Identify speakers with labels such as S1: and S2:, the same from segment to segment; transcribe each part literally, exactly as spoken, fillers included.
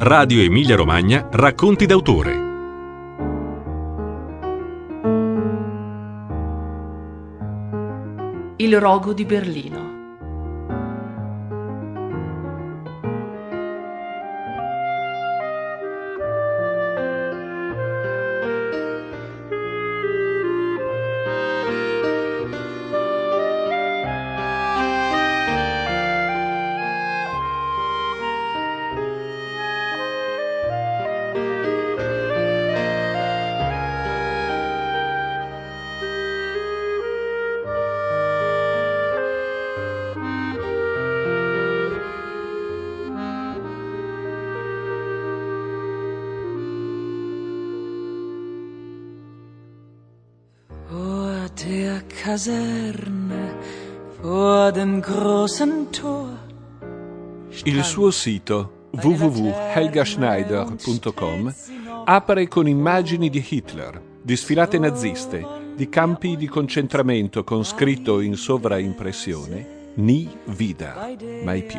S1: Radio Emilia Romagna Racconti d'autore.
S2: Il rogo di Berlino.
S3: Der Kaserne vor dem großen Tor.
S4: Il suo sito w w w punto helga schneider punto com apre con immagini di Hitler, di sfilate naziste, di campi di concentramento con scritto in sovraimpressione Nie wieder, mai più.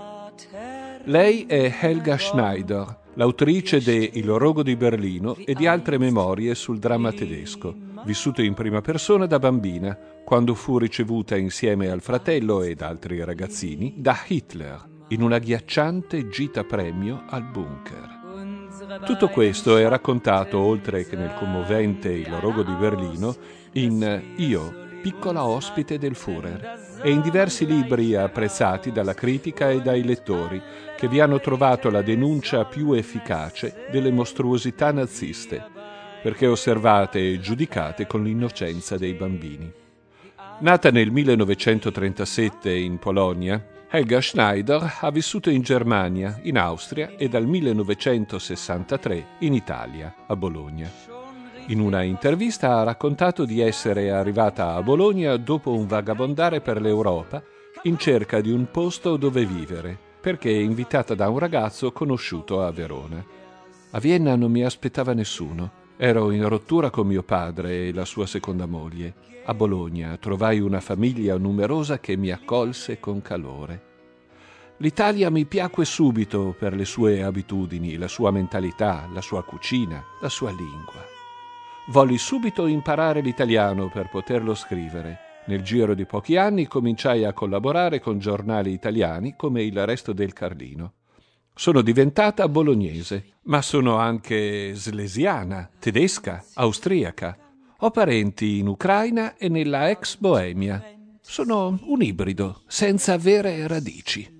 S4: Lei è Helga Schneider, l'autrice de Il rogo di Berlino e di altre memorie sul dramma tedesco, vissuto in prima persona da bambina, quando fu ricevuta insieme al fratello ed altri ragazzini da Hitler in una agghiacciante gita premio al bunker. Tutto questo è raccontato, oltre che nel commovente Il rogo di Berlino, in Io, piccola ospite del Führer, e in diversi libri apprezzati dalla critica e dai lettori, che vi hanno trovato la denuncia più efficace delle mostruosità naziste, perché osservate e giudicate con l'innocenza dei bambini. Nata nel millenovecentotrentasette in Polonia, Helga Schneider ha vissuto in Germania, in Austria e dal millenovecentosessantatré in Italia, a Bologna. In una intervista ha raccontato di essere arrivata a Bologna dopo un vagabondare per l'Europa in cerca di un posto dove vivere, perché invitata da un ragazzo conosciuto a Verona. A Vienna non mi aspettava nessuno. Ero in rottura con mio padre e la sua seconda moglie. A Bologna trovai una famiglia numerosa che mi accolse con calore. L'Italia mi piacque subito per le sue abitudini, la sua mentalità, la sua cucina, la sua lingua. Volli subito imparare l'italiano per poterlo scrivere. Nel giro di pochi anni cominciai a collaborare con giornali italiani come Il Resto del Carlino. Sono diventata bolognese, ma sono anche slesiana, tedesca, austriaca. Ho parenti in Ucraina e nella ex Boemia. Sono un ibrido, senza vere radici.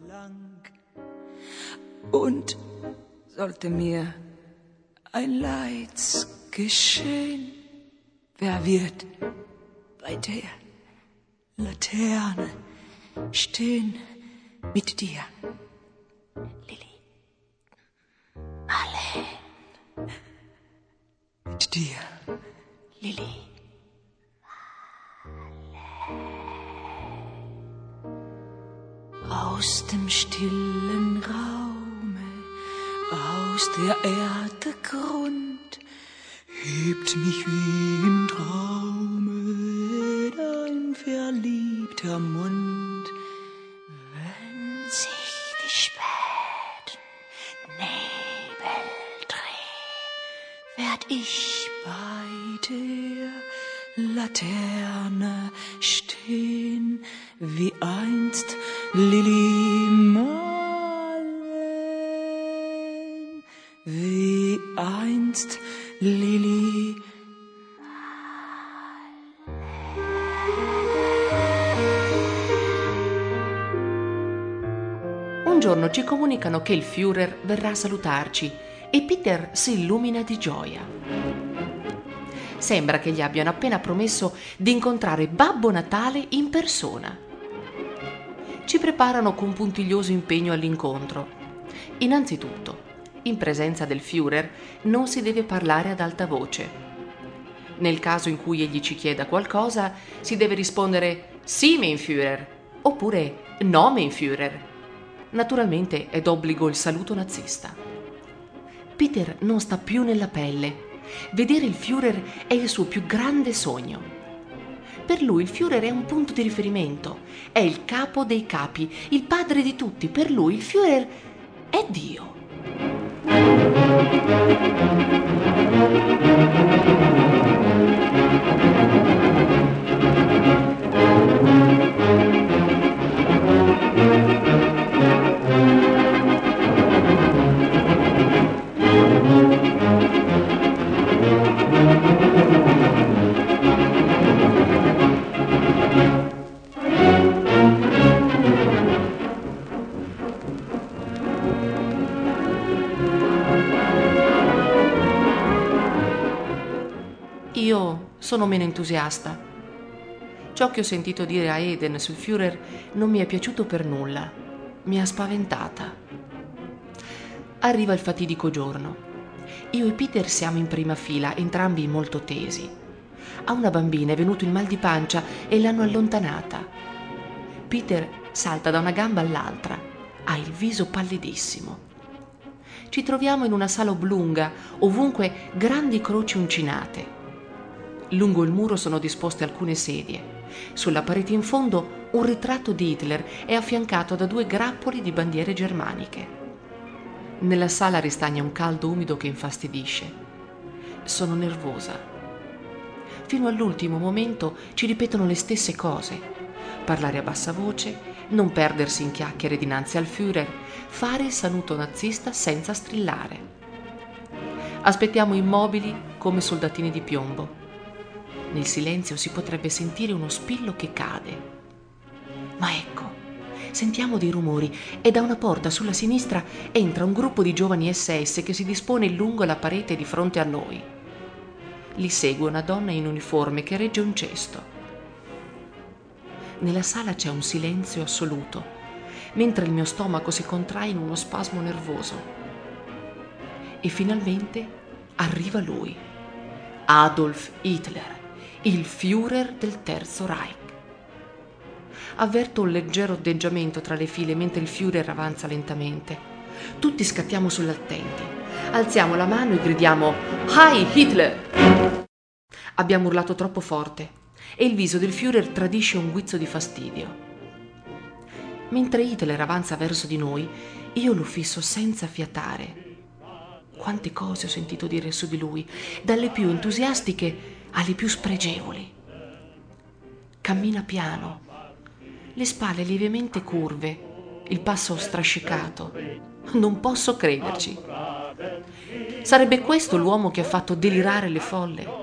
S3: Und sollte mir ein Leids geschehen, wer wird bei der Laterne stehen mit dir, Lili? Allein mit dir, Lili. Aus dem stillen Raume, aus der Erde Grund, hebt mich wie im Traume dein verliebter Mund. Wenn sich die späten Nebel drehen, werd ich bei der Laterne stehen, wie einst Lili Marleen, wie einst Lili
S2: Un giorno ci comunicano che il Führer verrà a salutarci e Peter si illumina di gioia. Sembra che gli abbiano appena promesso di incontrare Babbo Natale in persona. Ci preparano con puntiglioso impegno all'incontro. Innanzitutto, in presenza del Führer non si deve parlare ad alta voce. Nel caso in cui egli ci chieda qualcosa, si deve rispondere «Sì, mein Führer» oppure «No, mein Führer». Naturalmente è d'obbligo il saluto nazista. Peter non sta più nella pelle. Vedere il Führer è il suo più grande sogno. Per lui il Führer è un punto di riferimento, è il capo dei capi, il padre di tutti. Per lui il Führer è Dio. Io sono meno entusiasta. Ciò che ho sentito dire a Eden sul Führer non mi è piaciuto per nulla. Mi ha spaventata. Arriva il fatidico giorno. Io e Peter siamo in prima fila, entrambi molto tesi. A una bambina è venuto il mal di pancia e l'hanno allontanata. Peter salta da una gamba all'altra. Ha il viso pallidissimo. Ci troviamo in una sala oblunga, ovunque grandi croci uncinate. Lungo il muro sono disposte alcune sedie. Sulla parete in fondo un ritratto di Hitler è affiancato da due grappoli di bandiere germaniche. Nella sala ristagna un caldo umido che infastidisce. Sono nervosa. Fino all'ultimo momento ci ripetono le stesse cose. Parlare a bassa voce, non perdersi in chiacchiere dinanzi al Führer, fare il saluto nazista senza strillare. Aspettiamo immobili come soldatini di piombo. Nel silenzio si potrebbe sentire uno spillo che cade. Ma ecco, sentiamo dei rumori e da una porta sulla sinistra entra un gruppo di giovani esse esse che si dispone lungo la parete di fronte a noi. Li segue una donna in uniforme che regge un cesto. Nella sala c'è un silenzio assoluto, mentre il mio stomaco si contrae in uno spasmo nervoso. E finalmente arriva lui, Adolf Hitler, il Führer del Terzo Reich. Avverto un leggero atteggiamento tra le file mentre il Führer avanza lentamente. Tutti scattiamo sull'attenti. Alziamo la mano e gridiamo «Heil Hitler!». Abbiamo urlato troppo forte e il viso del Führer tradisce un guizzo di fastidio. Mentre Hitler avanza verso di noi, io lo fisso senza fiatare. Quante cose ho sentito dire su di lui, dalle più entusiastiche alle più spregevoli. Cammina piano, le spalle lievemente curve, il passo strascicato. Non posso crederci. Sarebbe questo l'uomo che ha fatto delirare le folle?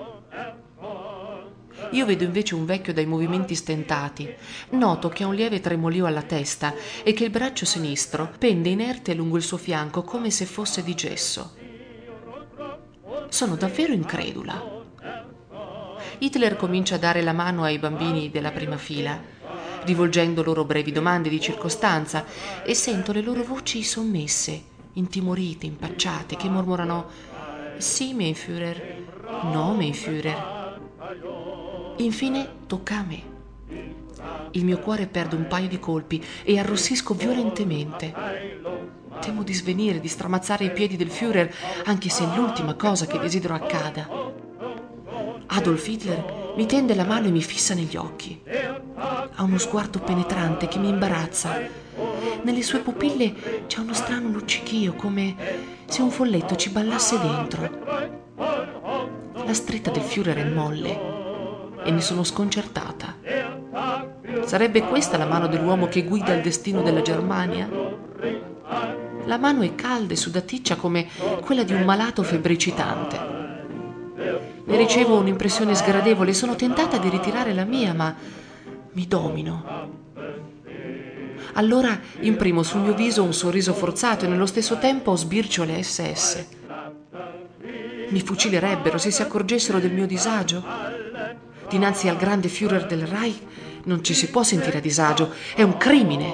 S2: Io vedo invece un vecchio dai movimenti stentati. Noto che ha un lieve tremolio alla testa e che il braccio sinistro pende inerte lungo il suo fianco come se fosse di gesso. Sono davvero incredula. Hitler comincia a dare la mano ai bambini della prima fila, rivolgendo loro brevi domande di circostanza, e sento le loro voci sommesse, intimorite, impacciate, che mormorano «Sì, mein Führer», «No, mein Führer». Infine tocca a me. Il mio cuore perde un paio di colpi e arrossisco violentemente. Temo di svenire, di stramazzare i piedi del Führer, anche se è l'ultima cosa che desidero accada. Adolf Hitler mi tende la mano e mi fissa negli occhi. Ha uno sguardo penetrante che mi imbarazza. Nelle sue pupille c'è uno strano luccichio, come se un folletto ci ballasse dentro. La stretta del Führer è molle e mi sono sconcertata. Sarebbe questa la mano dell'uomo che guida il destino della Germania? La mano è calda e sudaticcia come quella di un malato febbricitante. Ne ricevo un'impressione sgradevole e sono tentata di ritirare la mia, ma mi domino. Allora imprimo sul mio viso un sorriso forzato e nello stesso tempo sbircio le esse esse. Mi fucilerebbero se si accorgessero del mio disagio. Dinanzi al grande Führer del Reich non ci si può sentire a disagio, è un crimine.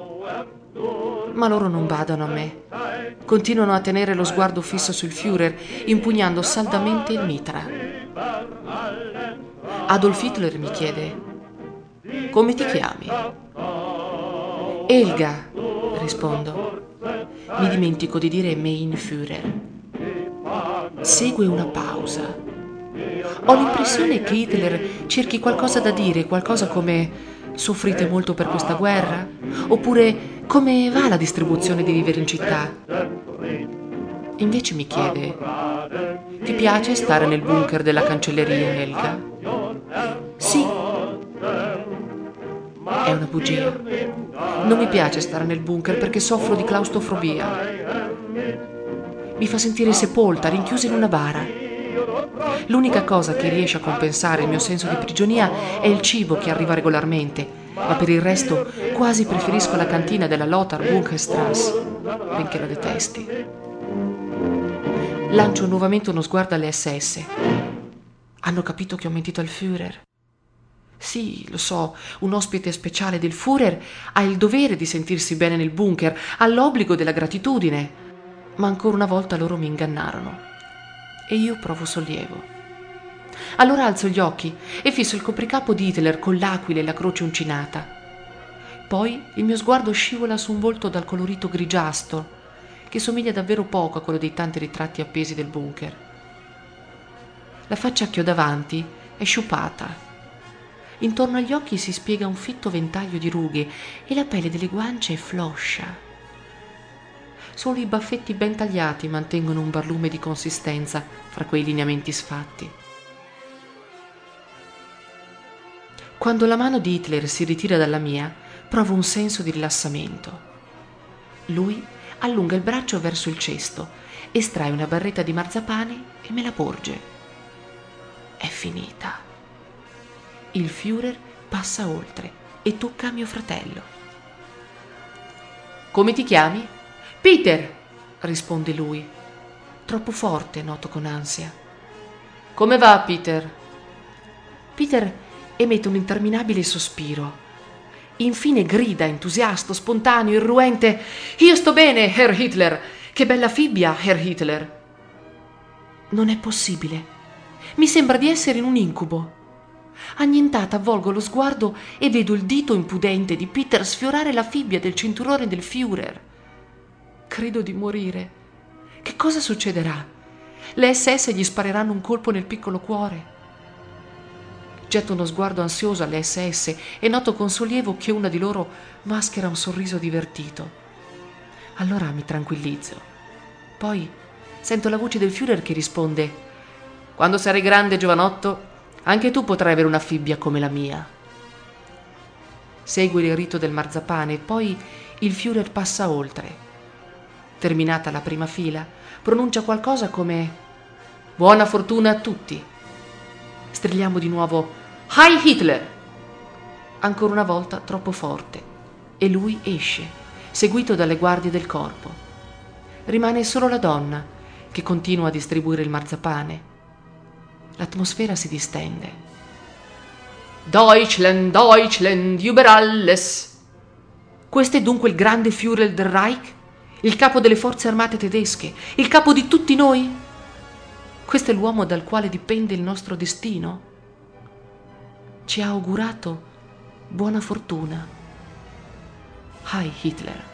S2: Ma loro non badano a me. Continuano a tenere lo sguardo fisso sul Führer, impugnando saldamente il mitra. Adolf Hitler mi chiede: «Come ti chiami?» «Elga», rispondo. Mi dimentico di dire mein Führer. Segue una pausa. Ho l'impressione che Hitler cerchi qualcosa da dire, qualcosa come «Soffrite molto per questa guerra?» Oppure «Come va la distribuzione dei viveri in città?» Invece mi chiede: ti piace stare nel bunker della cancelleria, Helga? Sì. È una bugia. Non mi piace stare nel bunker perché soffro di claustrofobia. Mi fa sentire sepolta, rinchiusa in una bara. L'unica cosa che riesce a compensare il mio senso di prigionia è il cibo che arriva regolarmente, ma per il resto quasi preferisco la cantina della Lothar Bunkerstrasse, benché la detesti. Lancio nuovamente uno sguardo alle S S. Hanno capito che ho mentito al Führer? Sì, lo so, un ospite speciale del Führer ha il dovere di sentirsi bene nel bunker, ha l'obbligo della gratitudine, ma ancora una volta loro mi ingannarono e io provo sollievo. Allora alzo gli occhi e fisso il copricapo di Hitler con l'aquila e la croce uncinata. Poi il mio sguardo scivola su un volto dal colorito grigiastro che somiglia davvero poco a quello dei tanti ritratti appesi del bunker. La faccia che ho davanti è sciupata. Intorno agli occhi si spiega un fitto ventaglio di rughe e la pelle delle guance è floscia. Solo i baffetti ben tagliati mantengono un barlume di consistenza fra quei lineamenti sfatti. Quando la mano di Hitler si ritira dalla mia, provo un senso di rilassamento. Lui allunga il braccio verso il cesto, estrae una barretta di marzapane e me la porge. È finita. Il Führer passa oltre e tocca a mio fratello. Come ti chiami? Peter, risponde lui. Troppo forte, noto con ansia. Come va, Peter? Peter emette un interminabile sospiro. Infine grida, entusiasta, spontaneo, irruente: io sto bene, Herr Hitler! Che bella fibbia, Herr Hitler! Non è possibile. Mi sembra di essere in un incubo. Annientata avvolgo lo sguardo e vedo il dito impudente di Peter sfiorare la fibbia del cinturone del Führer. Credo di morire. Che cosa succederà? Le S S gli spareranno un colpo nel piccolo cuore. Getto uno sguardo ansioso alle S S e noto con sollievo che una di loro maschera un sorriso divertito. Allora mi tranquillizzo. Poi sento la voce del Führer che risponde: quando sarai grande, giovanotto, anche tu potrai avere una fibbia come la mia. Segue il rito del marzapane e poi il Führer passa oltre. Terminata la prima fila, pronuncia qualcosa come: buona fortuna a tutti. Strilliamo di nuovo: Heil Hitler! Ancora una volta troppo forte, e lui esce, seguito dalle guardie del corpo. Rimane solo la donna, che continua a distribuire il marzapane. L'atmosfera si distende. Deutschland, Deutschland, über alles! Questo è dunque il grande Führer del Reich? Il capo delle forze armate tedesche? Il capo di tutti noi? Questo è l'uomo dal quale dipende il nostro destino? Ci ha augurato buona fortuna. Heil Hitler.